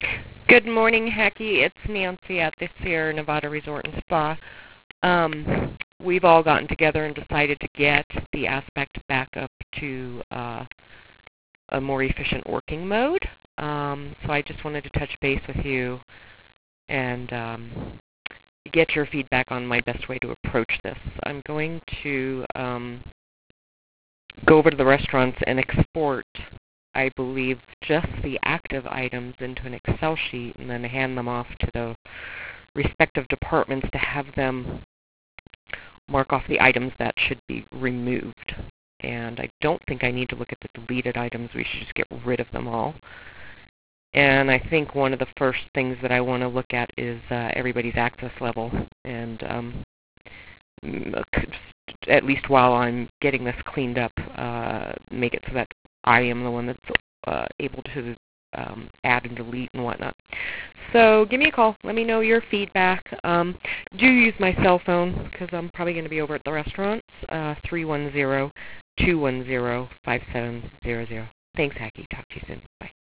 Good morning, Hacky. It's Nancy at the Sierra Nevada Resort and Spa. We've all gotten together and decided to get the Aspect back up to a more efficient working mode. So I just wanted to touch base with you and get your feedback on my best way to approach this. I'm going to go over to the restaurants and export, I believe, just the active items into an Excel sheet and then hand them off to the respective departments to have them mark off the items that should be removed. And I don't think I need to look at the deleted items. We should just get rid of them all. And I think one of the first things that I want to look at is everybody's access level. And at least while I'm getting this cleaned up, make it so that I am the one that's able to add and delete and whatnot. So give me a call. Let me know your feedback. Do use my cell phone because I'm probably going to be over at the restaurants, 310-210-5700. Thanks, Hacky. Talk to you soon. Bye.